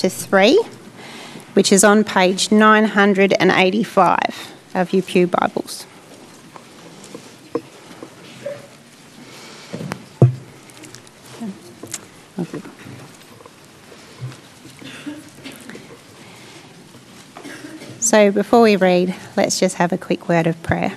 chapter 3, which is on page 985 of your Pew Bibles. So before we read, let's just have a quick word of prayer.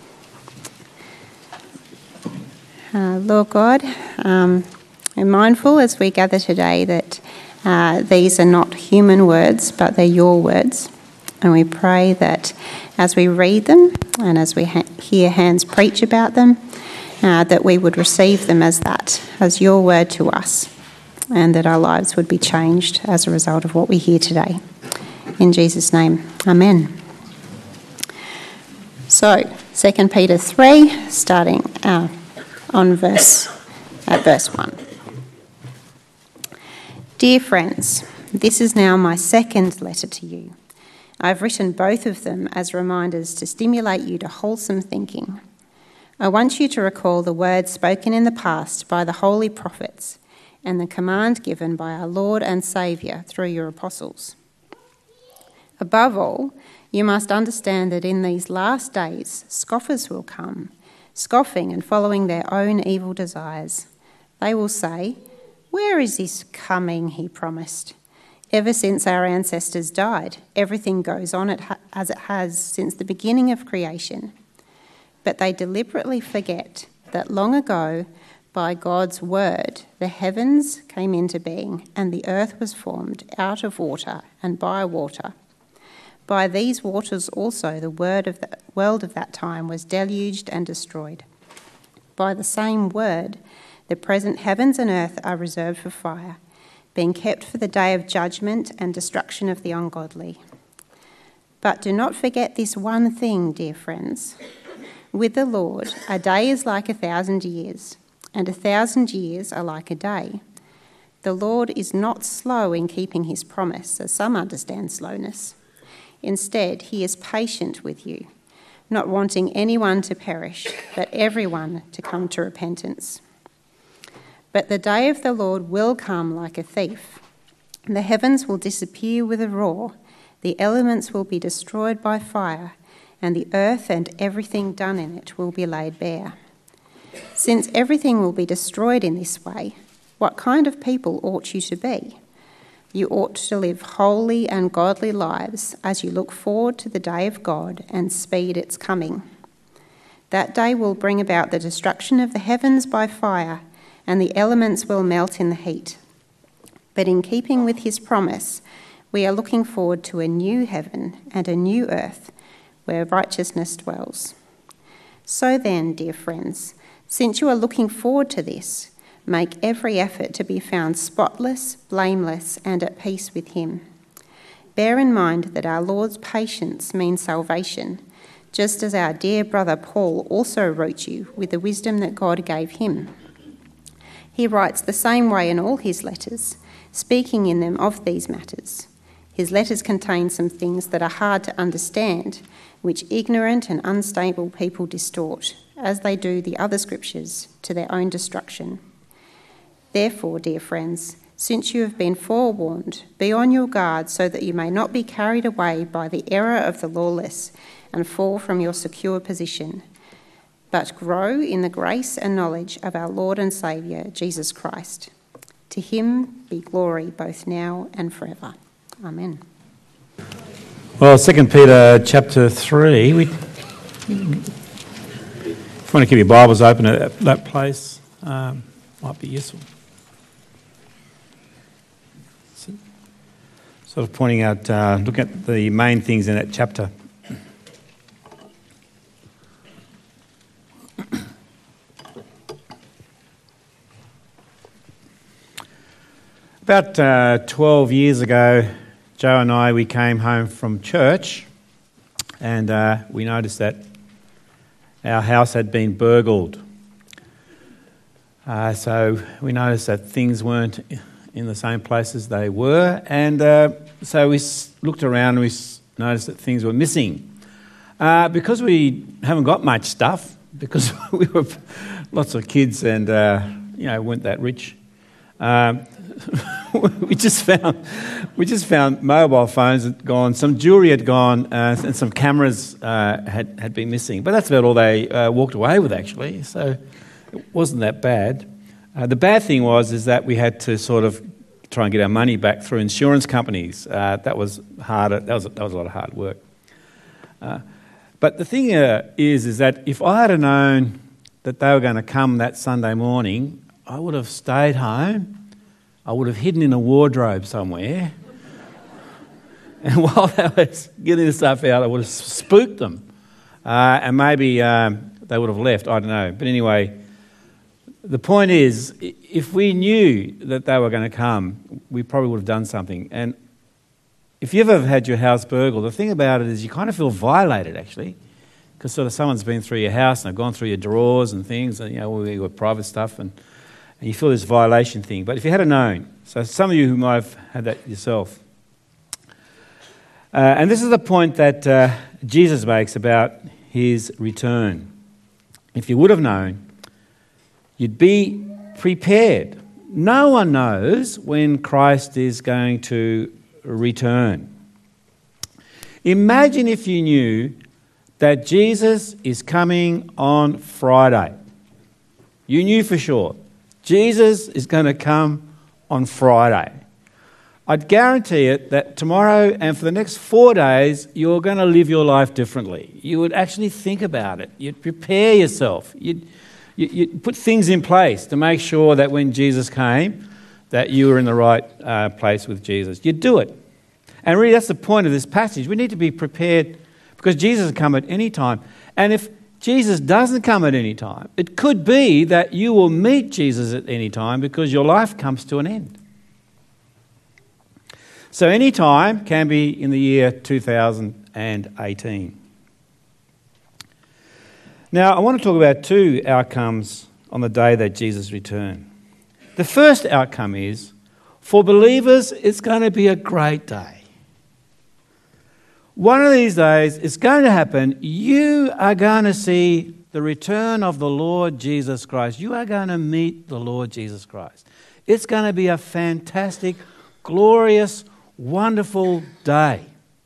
Lord God, we're mindful as we gather today that these are not human words, but they're your words. And we pray that as we read them and as we hear Hans preach about them, that we would receive them as that, as your word to us, and that our lives would be changed as a result of what we hear today. In Jesus' name, amen. So, 2 Peter 3, starting on verse 1. Dear friends, this is now my second letter to you. I've written both of them as reminders to stimulate you to wholesome thinking. I want you to recall the words spoken in the past by the holy prophets and the command given by our Lord and Saviour through your apostles. Above all, you must understand that in these last days, scoffers will come, scoffing and following their own evil desires. They will say, "Where is this coming he promised? Ever since our ancestors died, everything goes on as it has since the beginning of creation." But they deliberately forget that long ago, by God's word, the heavens came into being and the earth was formed out of water and by water. By these waters also the world of that time was deluged and destroyed. By the same word, the present heavens and earth are reserved for fire, being kept for the day of judgment and destruction of the ungodly. But do not forget this one thing, dear friends. With the Lord, a day is like 1,000 years, and 1,000 years are like a day. The Lord is not slow in keeping his promise, as some understand slowness. Instead, he is patient with you, not wanting anyone to perish, but everyone to come to repentance. But the day of the Lord will come like a thief. The heavens will disappear with a roar, the elements will be destroyed by fire, and the earth and everything done in it will be laid bare. Since everything will be destroyed in this way, what kind of people ought you to be? You ought to live holy and godly lives as you look forward to the day of God and speed its coming. That day will bring about the destruction of the heavens by fire, and the elements will melt in the heat. But in keeping with his promise, we are looking forward to a new heaven and a new earth where righteousness dwells. So then, dear friends, since you are looking forward to this, make every effort to be found spotless, blameless, and at peace with him. Bear in mind that our Lord's patience means salvation, just as our dear brother Paul also wrote you with the wisdom that God gave him. He writes the same way in all his letters, speaking in them of these matters. His letters contain some things that are hard to understand, which ignorant and unstable people distort, as they do the other scriptures, to their own destruction. Therefore, dear friends, since you have been forewarned, be on your guard so that you may not be carried away by the error of the lawless and fall from your secure position, but grow in the grace and knowledge of our Lord and Saviour, Jesus Christ. To him be glory both now and forever. Amen. Well, 2 Peter chapter 3, if you want to keep your Bibles open at that place, might be useful. Sort of pointing out, look at the main things in that chapter. About 12 years ago, Joe and I, we came home from church and we noticed that our house had been burgled. So we noticed that things weren't in the same places they were, and so we looked around and we noticed that things were missing. Because we haven't got much stuff, because we were lots of kids and weren't that rich, we just found mobile phones had gone, some jewellery had gone, and some cameras had been missing. But that's about all they walked away with, actually. So it wasn't that bad. The bad thing is that we had to sort of try and get our money back through insurance companies. That was harder. That was a lot of hard work. But the thing is that if I had known that they were going to come that Sunday morning, I would have stayed home. I would have hidden in a wardrobe somewhere. And while they were getting the stuff out, I would have spooked them. And maybe they would have left. I don't know. But anyway, the point is, if we knew that they were going to come, we probably would have done something. And if you've ever had your house burgled, the thing about it is you kind of feel violated, actually, because sort of someone's been through your house and they've gone through your drawers and things, and your private stuff, and you feel this violation thing. But if you had known, so some of you who might have had that yourself, and this is the point that Jesus makes about his return. If you would have known, you'd be prepared. No one knows when Christ is going to return. Imagine if you knew that Jesus is coming on Friday. You knew for sure. Jesus is going to come on Friday. I'd guarantee it that tomorrow and for the next 4 days, you're going to live your life differently. You would actually think about it. You'd prepare yourself. You'd put things in place to make sure that when Jesus came, that you were in the right place with Jesus. You'd do it. And really that's the point of this passage. We need to be prepared because Jesus will come at any time. And if Jesus doesn't come at any time, it could be that you will meet Jesus at any time because your life comes to an end. So any time can be in the year 2018. Now, I want to talk about two outcomes on the day that Jesus returned. The first outcome is, for believers, it's going to be a great day. One of these days, it's going to happen. You are going to see the return of the Lord Jesus Christ. You are going to meet the Lord Jesus Christ. It's going to be a fantastic, glorious, wonderful day.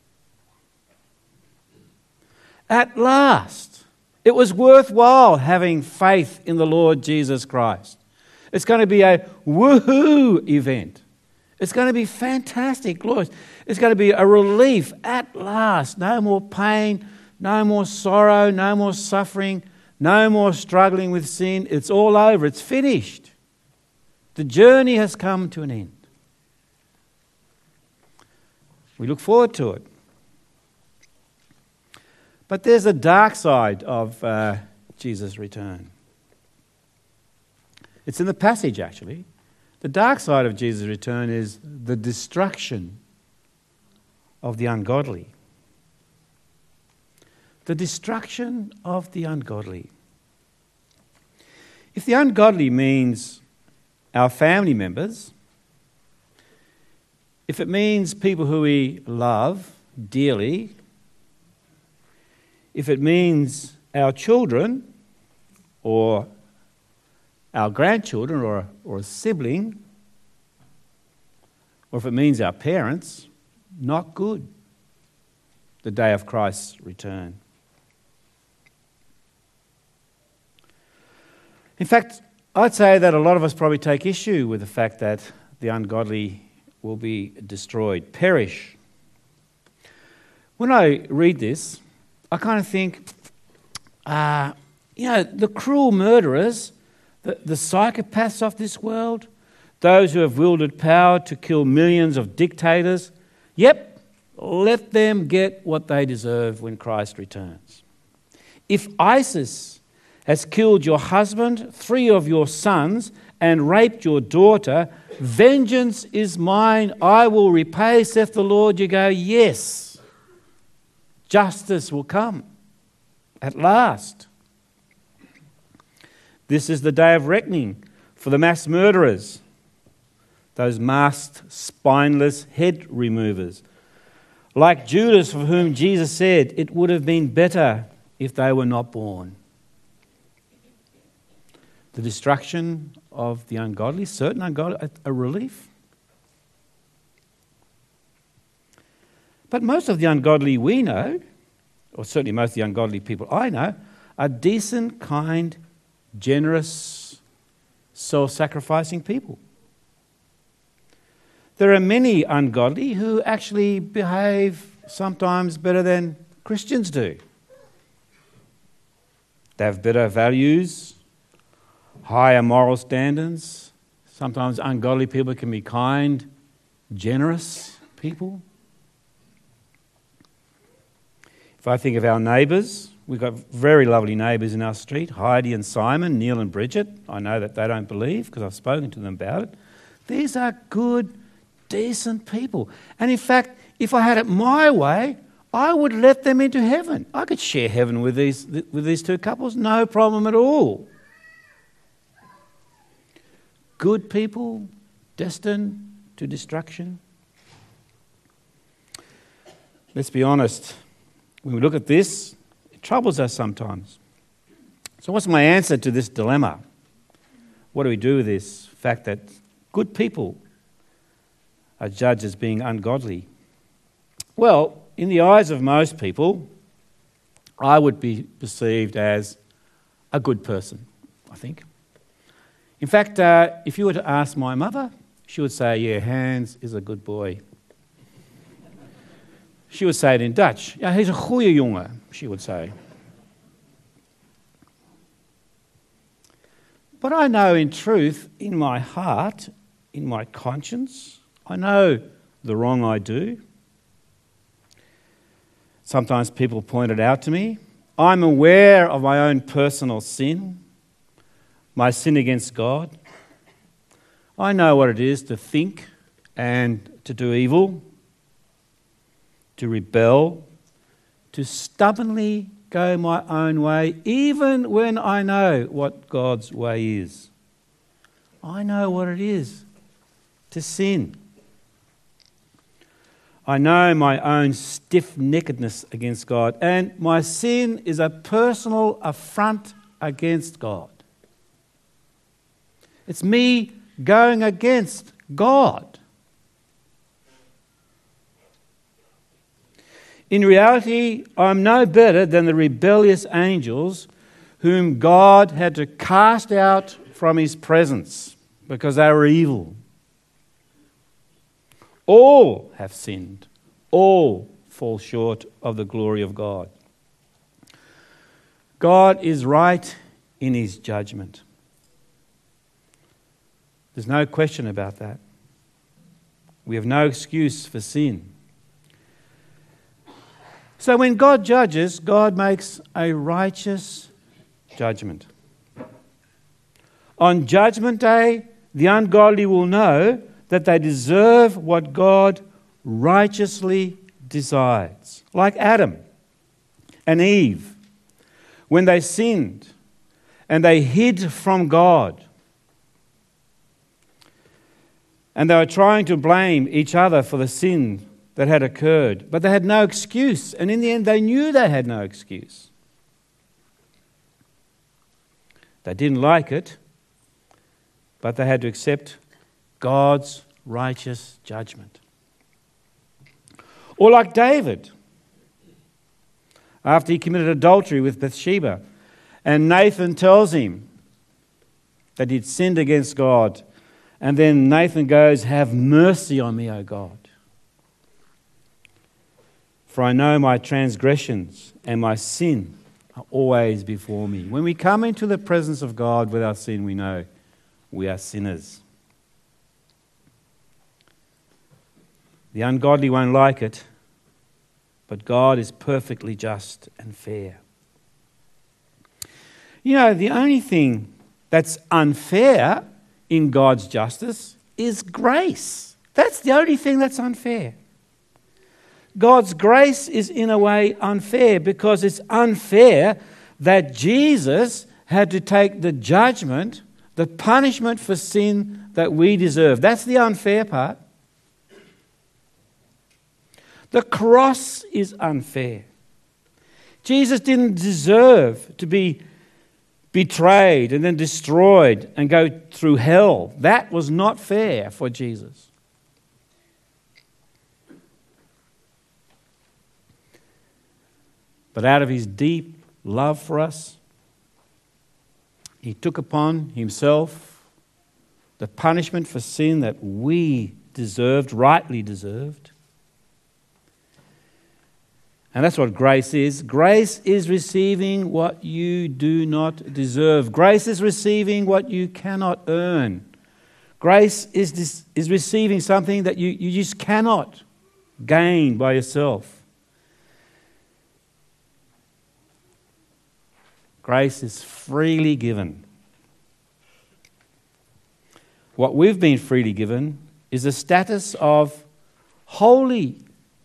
At last, it was worthwhile having faith in the Lord Jesus Christ. It's going to be a woohoo event. It's going to be fantastic, glorious. It's going to be a relief at last. No more pain, no more sorrow, no more suffering, no more struggling with sin. It's all over. It's finished. The journey has come to an end. We look forward to it. But there's a dark side of Jesus' return. It's in the passage, actually. The dark side of Jesus' return is the destruction of the ungodly. The destruction of the ungodly. If the ungodly means our family members, if it means people who we love dearly, if it means our children or our grandchildren or a sibling, or if it means our parents, not good, the day of Christ's return. In fact, I'd say that a lot of us probably take issue with the fact that the ungodly will be destroyed, perish. When I read this, I kind of think, the cruel murderers, the psychopaths of this world, those who have wielded power to kill millions of dictators, yep, let them get what they deserve when Christ returns. If ISIS has killed your husband, 3 of your sons, and raped your daughter, vengeance is mine, I will repay, saith the Lord. You go, yes, justice will come at last. This is the day of reckoning for the mass murderers, those masked, spineless head removers. Like Judas, for whom Jesus said, it would have been better if they were not born. The destruction of the ungodly, certain ungodly, a relief. But most of the ungodly we know, or certainly most of the ungodly people I know, are decent, kind, generous, self-sacrificing people. There are many ungodly who actually behave sometimes better than Christians do. They have better values, higher moral standards. Sometimes ungodly people can be kind, generous people. If I think of our neighbours, we've got very lovely neighbours in our street, Heidi and Simon, Neil and Bridget. I know that they don't believe because I've spoken to them about it. These are good, decent people. And in fact, if I had it my way, I would let them into heaven. I could share heaven with these two couples, no problem at all. Good people destined to destruction. Let's be honest. When we look at this, it troubles us sometimes. So what's my answer to this dilemma? What do we do with this fact that good people are judged as being ungodly? Well, in the eyes of most people, I would be perceived as a good person, I think. In fact, if you were to ask my mother, she would say, yeah, Hans is a good boy. She would say it in Dutch. Ja, hij is een goeie jongen, she would say. But I know in truth, in my heart, in my conscience, I know the wrong I do. Sometimes people point it out to me. I'm aware of my own personal sin, my sin against God. I know what it is to think and to do evil, to rebel, to stubbornly go my own way, even when I know what God's way is. I know what it is to sin. I know my own stiff-neckedness against God, and my sin is a personal affront against God. It's me going against God. In reality, I'm no better than the rebellious angels whom God had to cast out from his presence because they were evil. All have sinned. All fall short of the glory of God. God is right in his judgment. There's no question about that. We have no excuse for sin. So when God judges, God makes a righteous judgment. On Judgment Day, the ungodly will know that they deserve what God righteously decides. Like Adam and Eve, when they sinned and they hid from God. And they were trying to blame each other for the sin that had occurred. But they had no excuse. And in the end, they knew they had no excuse. They didn't like it, but they had to accept God's righteous judgment. Or like David, after he committed adultery with Bathsheba, and Nathan tells him that he'd sinned against God, and then Nathan goes, "Have mercy on me, O God. For I know my transgressions and my sin are always before me." When we come into the presence of God with our sin, we know we are sinners. The ungodly won't like it, but God is perfectly just and fair. You know, the only thing that's unfair in God's justice is grace. That's the only thing that's unfair. God's grace is in a way unfair because it's unfair that Jesus had to take the judgment, the punishment for sin that we deserve. That's the unfair part. The cross is unfair. Jesus didn't deserve to be betrayed and then destroyed and go through hell. That was not fair for Jesus. But out of his deep love for us, he took upon himself the punishment for sin that we deserved, rightly deserved. And that's what grace is. Grace is receiving what you do not deserve. Grace is receiving what you cannot earn. Grace is receiving something that you just cannot gain by yourself. Grace is freely given. What we've been freely given is the status of holy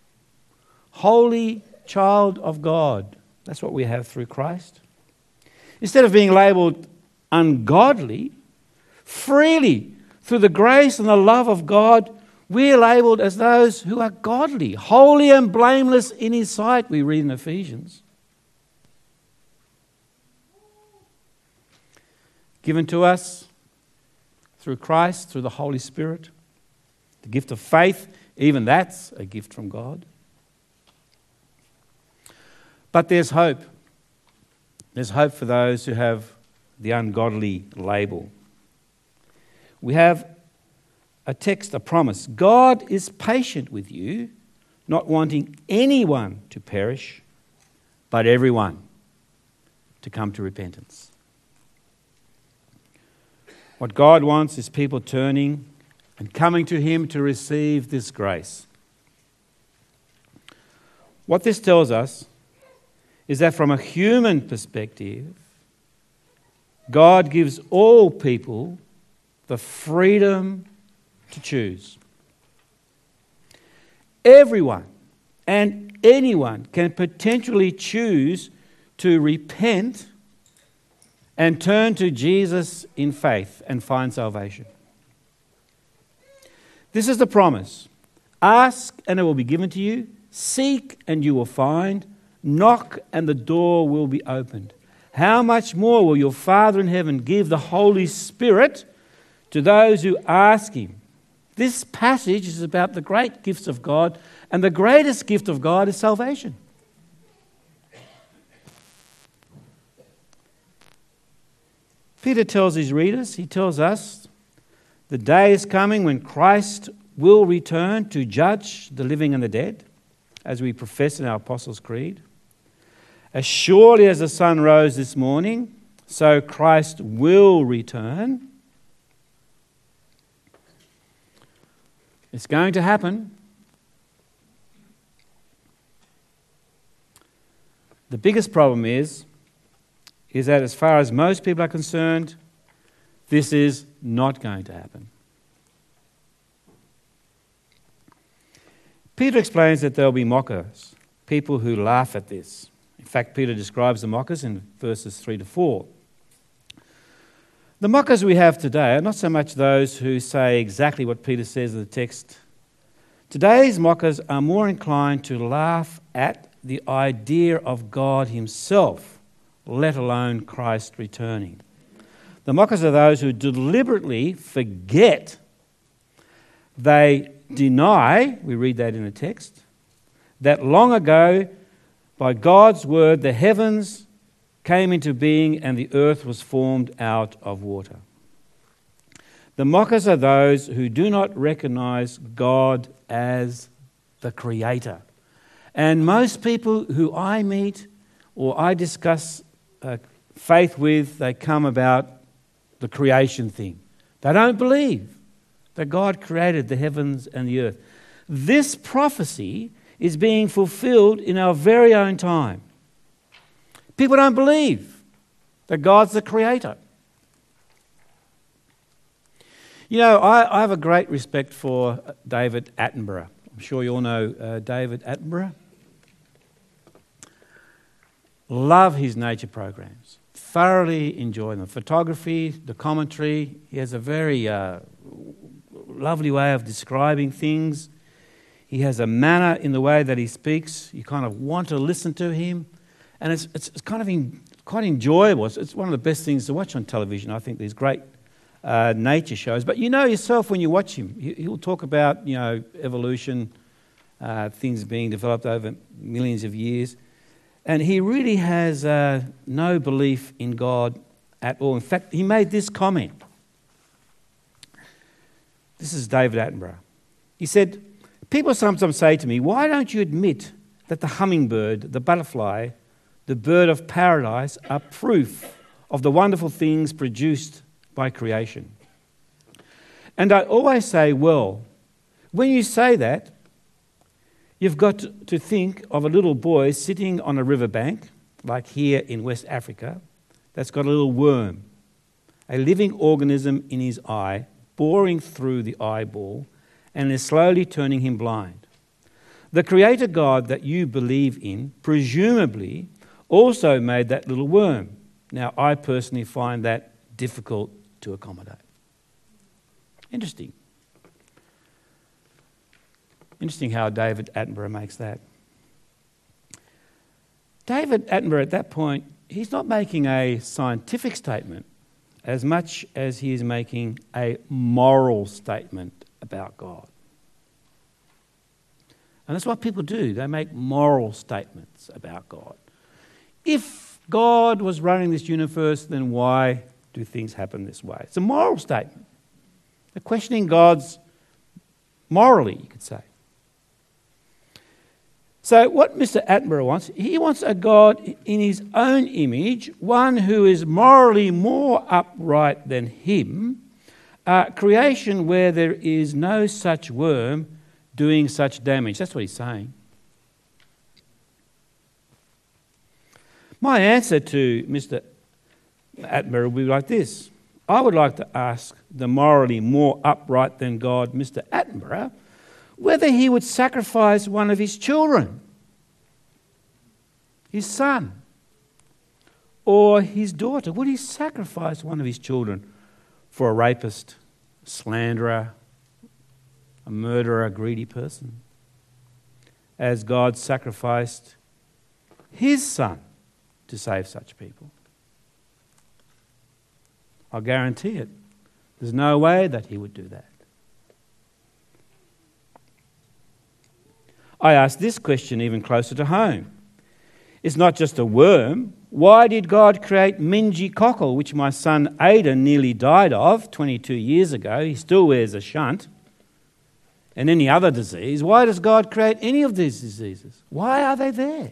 child of God. That's what we have through Christ. Instead of being labelled ungodly, freely, through the grace and the love of God, we're labelled as those who are godly, holy and blameless in his sight, we read in Ephesians. Given to us through Christ, through the Holy Spirit. The gift of faith, even that's a gift from God. But there's hope. There's hope for those who have the ungodly label. We have a text, a promise. God is patient with you, not wanting anyone to perish, but everyone to come to repentance. What God wants is people turning and coming to him to receive this grace. What this tells us is that from a human perspective, God gives all people the freedom to choose. Everyone and anyone can potentially choose to repent and turn to Jesus in faith and find salvation. This is the promise. Ask and it will be given to you. Seek and you will find. Knock and the door will be opened. How much more will your Father in heaven give the Holy Spirit to those who ask him? This passage is about the great gifts of God, and the greatest gift of God is salvation. Peter tells his readers, he tells us, the day is coming when Christ will return to judge the living and the dead, as we profess in our Apostles' Creed. As surely as the sun rose this morning, so Christ will return. It's going to happen. The biggest problem is that as far as most people are concerned, this is not going to happen. Peter explains that there will be mockers, people who laugh at this. In fact, Peter describes the mockers in verses 3 to 4. The mockers we have today are not so much those who say exactly what Peter says in the text. Today's mockers are more inclined to laugh at the idea of God himself, let alone Christ returning. The mockers are those who deliberately forget, they deny, we read that in the text, that long ago, by God's word, the heavens came into being and the earth was formed out of water. The mockers are those who do not recognize God as the Creator. And most people who I meet or I discuss faith with, they come about the creation thing. They don't believe that God created the heavens and the earth. This prophecy is being fulfilled in our very own time. People don't believe that God's the Creator. You know, I have a great respect for David Attenborough. I'm sure you all know David Attenborough. Love his nature programs. Thoroughly enjoy them. Photography, the commentary. He has a very lovely way of describing things. He has a manner in the way that he speaks. You kind of want to listen to him. And it's kind of quite enjoyable. It's one of the best things to watch on television, I think, these great nature shows. But you know yourself when you watch him, he'll talk about, evolution, things being developed over millions of years. And he really has no belief in God at all. In fact, he made this comment. This is David Attenborough. He said, "People sometimes say to me, why don't you admit that the hummingbird, the butterfly, the bird of paradise are proof of the wonderful things produced by creation?" And I always say, well, when you say that, you've got to think of a little boy sitting on a riverbank, like here in West Africa, that's got a little worm, a living organism in his eye, boring through the eyeball, and is slowly turning him blind. The Creator God that you believe in presumably also made that little worm. Now, I personally find that difficult to accommodate. Interesting. Interesting how David Attenborough makes that. David Attenborough at that point, he's not making a scientific statement as much as he is making a moral statement about God. And that's what people do. They make moral statements about God. If God was running this universe, then why do things happen this way? It's a moral statement. They're questioning God's morally, you could say. So what Mr. Attenborough wants, he wants a God in his own image, one who is morally more upright than him, a creation where there is no such worm doing such damage. That's what he's saying. My answer to Mr. Attenborough would be like this. I would like to ask the morally more upright than God, Mr. Attenborough, whether he would sacrifice one of his children, his son, or his daughter. Would he sacrifice one of his children for a rapist, a slanderer, a murderer, a greedy person, as God sacrificed his son to save such people? I guarantee it. There's no way that he would do that. I ask this question even closer to home. It's not just a worm. Why did God create meningococcal, which my son Aidan nearly died of 22 years ago? He still wears a shunt. And any other disease. Why does God create any of these diseases? Why are they there?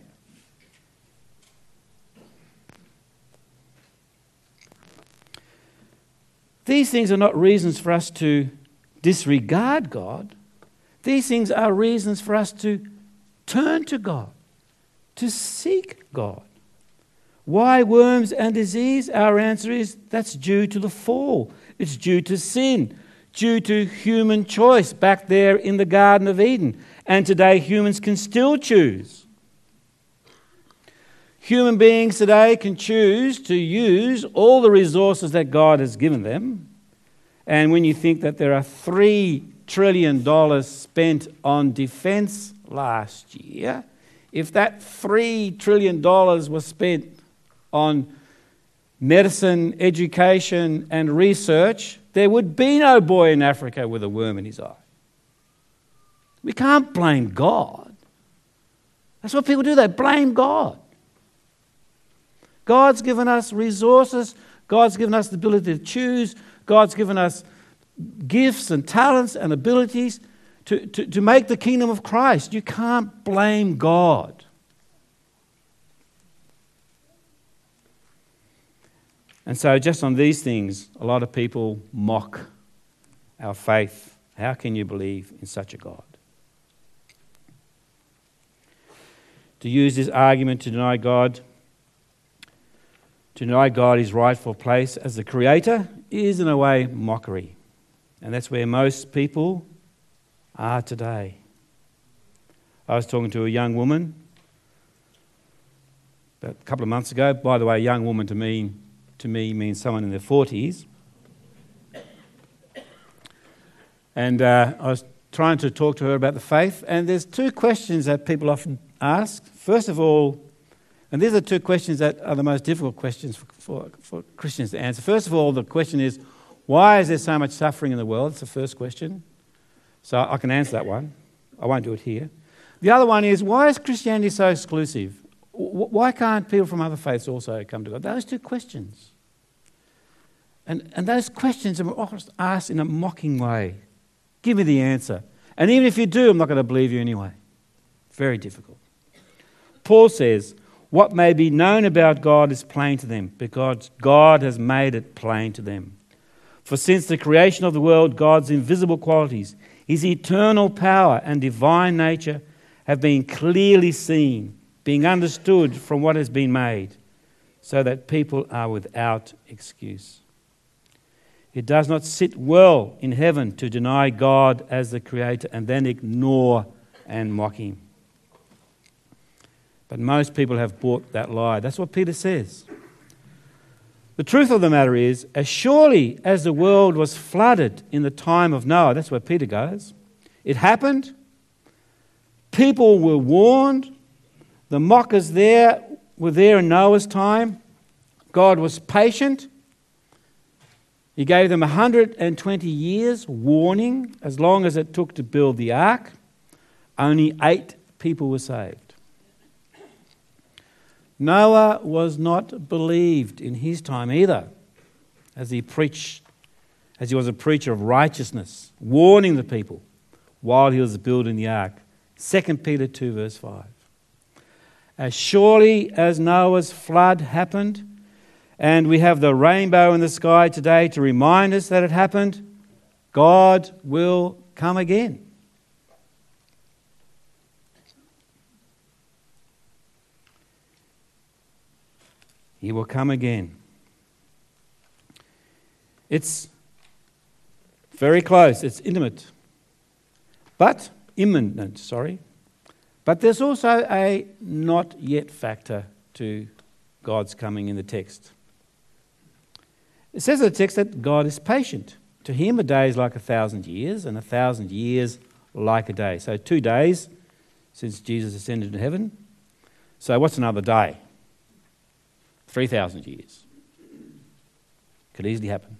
These things are not reasons for us to disregard God. These things are reasons for us to turn to God, to seek God. Why worms and disease? Our answer is that's due to the fall. It's due to sin, due to human choice back there in the Garden of Eden. And today humans can still choose. Human beings today can choose to use all the resources that God has given them. And when you think that there are $3 trillion spent on defence last year, if that $3 trillion was spent on medicine, education and research, there would be no boy in Africa with a worm in his eye. We can't blame God. That's what people do. They blame God. God's given us resources. God's given us the ability to choose. God's given us gifts and talents and abilities to make the kingdom of Christ. You can't blame God. And so just on these things, a lot of people mock our faith. How can you believe in such a God? To use this argument to deny God his rightful place as the creator is in a way mockery. And that's where most people are today. I was talking to a young woman about a couple of months ago. By the way, young woman to me means someone in their 40s. And I was trying to talk to her about the faith, and there's two questions that people often ask. First of all, and these are two questions that are the most difficult questions for Christians to answer. First of all, the question is, why is there so much suffering in the world? It's the first question. So I can answer that one. I won't do it here. The other one is, why is Christianity so exclusive? Why can't people from other faiths also come to God? Those two questions. And those questions are often asked in a mocking way. Give me the answer. And even if you do, I'm not going to believe you anyway. Very difficult. Paul says, what may be known about God is plain to them, because God has made it plain to them. For since the creation of the world, God's invisible qualities, his eternal power and divine nature have been clearly seen, being understood from what has been made, so that people are without excuse. It does not sit well in heaven to deny God as the Creator and then ignore and mock him. But most people have bought that lie. That's what Peter says. The truth of the matter is, as surely as the world was flooded in the time of Noah, that's where Peter goes, it happened, people were warned, the mockers were there in Noah's time, God was patient. He gave them 120 years warning, as long as it took to build the ark. Only 8 people were saved. Noah was not believed in his time either, as he was a preacher of righteousness, warning the people while he was building the ark. 2 Peter 2 verse 5. As surely as Noah's flood happened, and we have the rainbow in the sky today to remind us that it happened, God will come again. He will come again. It's very close, it's intimate, but imminent, But there's also a not yet factor to God's coming in the text. It says in the text that God is patient. To him a day is like 1,000 years, and 1,000 years like a day. So 2 days since Jesus ascended to heaven. So what's another day? 3,000 years. Could easily happen.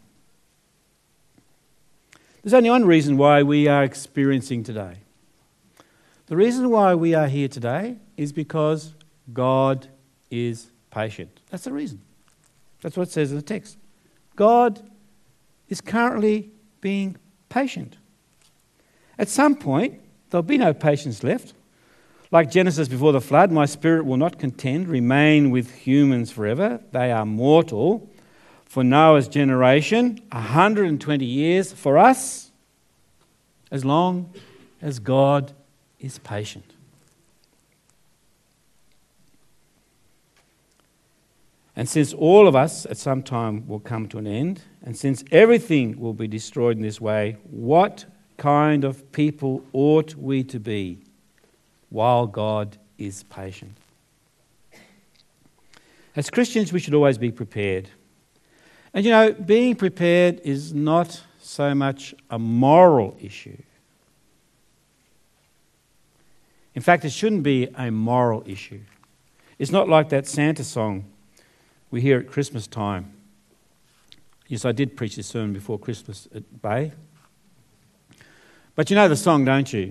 There's only one reason why we are experiencing today. The reason why we are here today is because God is patient. That's the reason. That's what it says in the text. God is currently being patient. At some point, there'll be no patience left. Like Genesis before the flood, my spirit will not contend, remain with humans forever. They are mortal. For Noah's generation, 120 years. For us, as long as God is patient. And since all of us at some time will come to an end, and since everything will be destroyed in this way, what kind of people ought we to be while God is patient? As Christians, we should always be prepared. And being prepared is not so much a moral issue. In fact, it shouldn't be a moral issue. It's not like that Santa song we hear at Christmas time. Yes, I did preach this sermon before Christmas at Bay. But you know the song, don't you?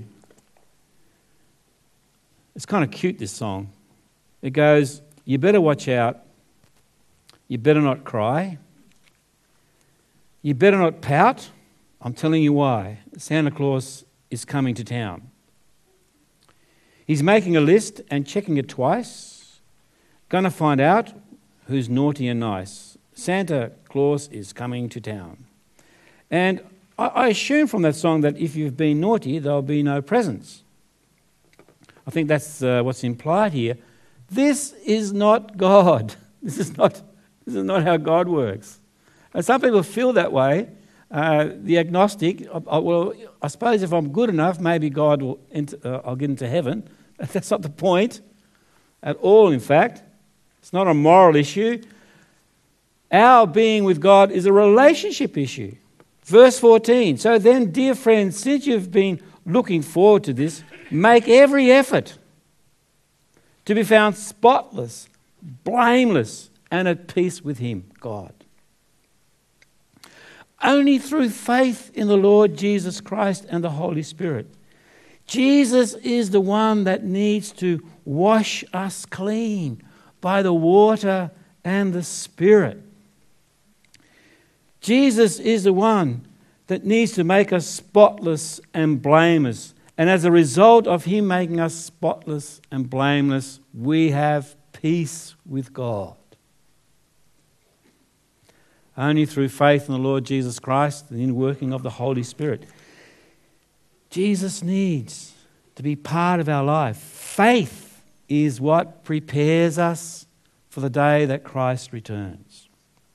It's kind of cute, this song. It goes, you better watch out. You better not cry. You better not pout. I'm telling you why. Santa Claus is coming to town. He's making a list and checking it twice. Gonna find out who's naughty and nice. Santa Claus is coming to town. And I assume from that song that if you've been naughty, there'll be no presents. I think that's what's implied here. This is not God. This is not how God works. And some people feel that way. The agnostic, I suppose if I'm good enough, maybe God will. I'll get into heaven. That's not the point at all. In fact, it's not a moral issue. Our being with God is a relationship issue. Verse 14. So then, dear friends, since you've been looking forward to this, make every effort to be found spotless, blameless, and at peace with Him, God. Only through faith in the Lord Jesus Christ and the Holy Spirit Jesus is the one that needs to wash us clean by the water and the Spirit. Jesus is the one that needs to make us spotless and blameless. And as a result of him making us spotless and blameless, we have peace with God. Only through faith in the Lord Jesus Christ and in working of the Holy Spirit. Jesus needs to be part of our life. Faith is what prepares us for the day that Christ returns.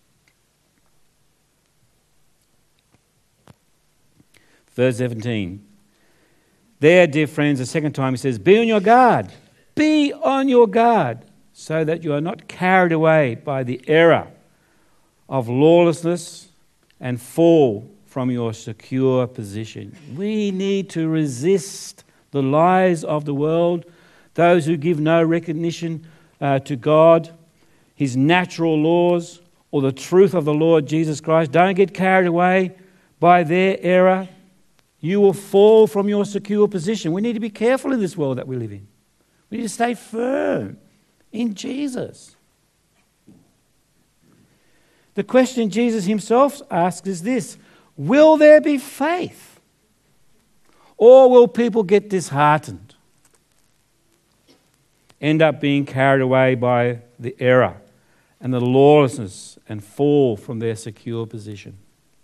Verse 17. There, dear friends, the second time he says, be on your guard. Be on your guard so that you are not carried away by the error of lawlessness and fall from your secure position. We need to resist the lies of the world, those who give no recognition to God, his natural laws, or the truth of the Lord Jesus Christ. Don't get carried away by their error. You will fall from your secure position. We need to be careful in this world that we live in. We need to stay firm in Jesus. The question Jesus himself asks is this: will there be faith? Or will people get disheartened? End up being carried away by the error and the lawlessness and fall from their secure position?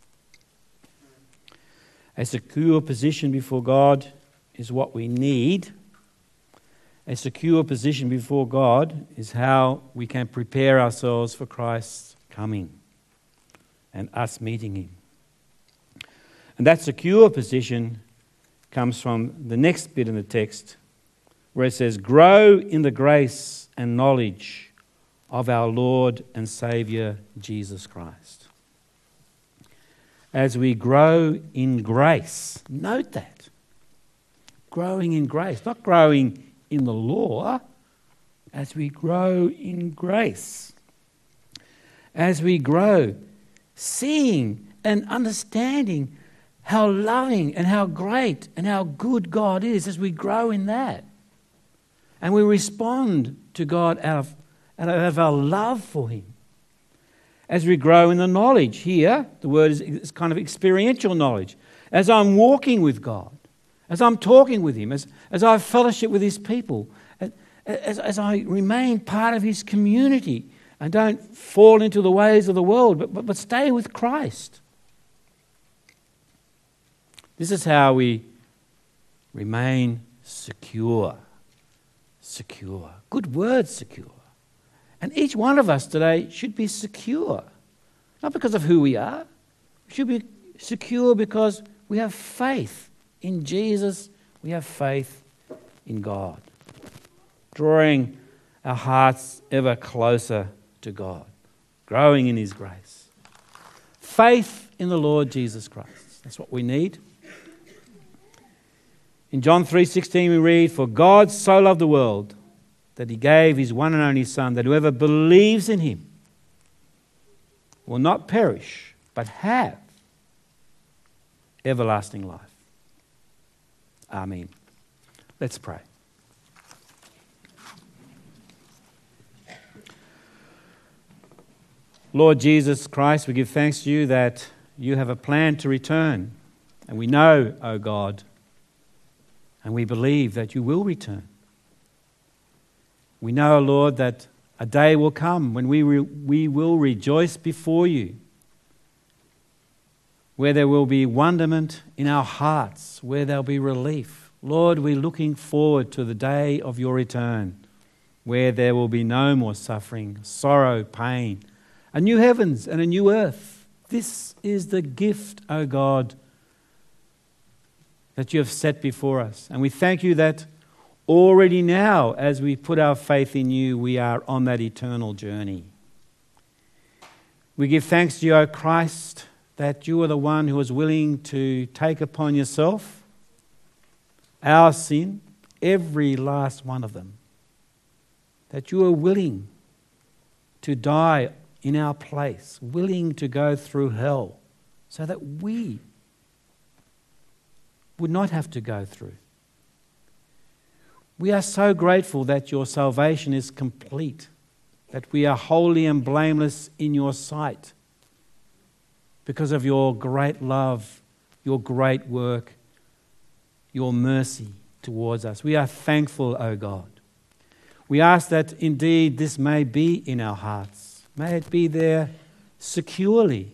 A secure position before God is what we need. A secure position before God is how we can prepare ourselves for Christ's coming and us meeting him. And that secure position comes from the next bit in the text where it says, grow in the grace and knowledge of our Lord and Saviour Jesus Christ. As we grow in grace, note that. Growing in grace, not growing in the law, as we grow in grace. As we grow, seeing and understanding how loving and how great and how good God is, as we grow in that. And we respond to God out of our love for him. As we grow in the knowledge, here the word is kind of experiential knowledge. As I'm walking with God, as I'm talking with him, as I fellowship with his people, as I remain part of his community and don't fall into the ways of the world, but stay with Christ. This is how we remain secure. Secure. Good word, secure. And each one of us today should be secure. Not because of who we are. We should be secure because we have faith in Jesus. We have faith in God. Drawing our hearts ever closer to God. Growing in his grace. Faith in the Lord Jesus Christ. That's what we need. In John 3:16 we read, for God so loved the world that he gave his one and only Son, that whoever believes in him will not perish, but have everlasting life. Amen. Let's pray. Lord Jesus Christ, we give thanks to you that you have a plan to return. And we know, O God, and we believe that you will return. We know, Lord, that a day will come when we will rejoice before you, where there will be wonderment in our hearts, where there will be relief. Lord, we're looking forward to the day of your return, where there will be no more suffering, sorrow, pain, a new heavens and a new earth. This is the gift, O God, that you have set before us. And we thank you that already now, as we put our faith in you, we are on that eternal journey. We give thanks to you, O Christ, that you are the one who was willing to take upon yourself our sin, every last one of them. That you are willing to die in our place, willing to go through hell, so that we would not have to go through. We are so grateful that your salvation is complete, that we are holy and blameless in your sight because of your great love, your great work, your mercy towards us. We are thankful, O God. We ask that indeed this may be in our hearts. May it be there securely.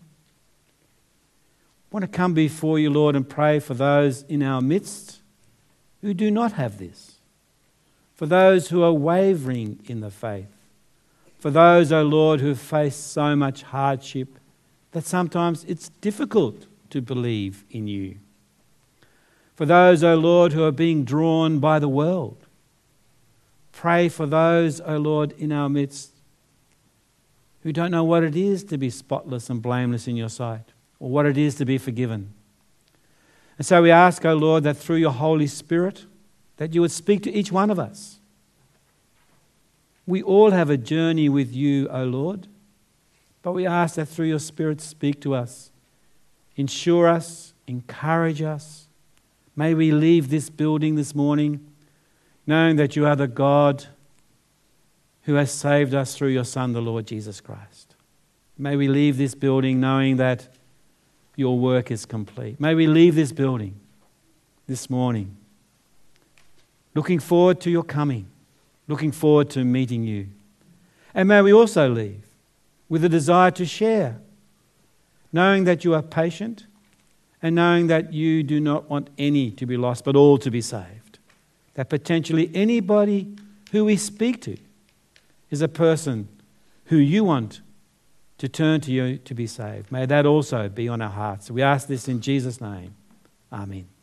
I want to come before you, Lord, and pray for those in our midst who do not have this, for those who are wavering in the faith, for those, O Lord, who face so much hardship that sometimes it's difficult to believe in you. For those, O Lord, who are being drawn by the world. Pray for those, O Lord, in our midst who don't know what it is to be spotless and blameless in your sight, or what it is to be forgiven. And so we ask, O Lord, that through your Holy Spirit, that you would speak to each one of us. We all have a journey with you, O Lord, but we ask that through your Spirit speak to us, ensure us, encourage us. May we leave this building this morning knowing that you are the God who has saved us through your Son, the Lord Jesus Christ. May we leave this building knowing that your work is complete. May we leave this building this morning looking forward to your coming, looking forward to meeting you. And may we also leave with a desire to share, knowing that you are patient and knowing that you do not want any to be lost, but all to be saved. That potentially anybody who we speak to is a person who you want to turn to you to be saved. May that also be on our hearts. We ask this in Jesus' name. Amen.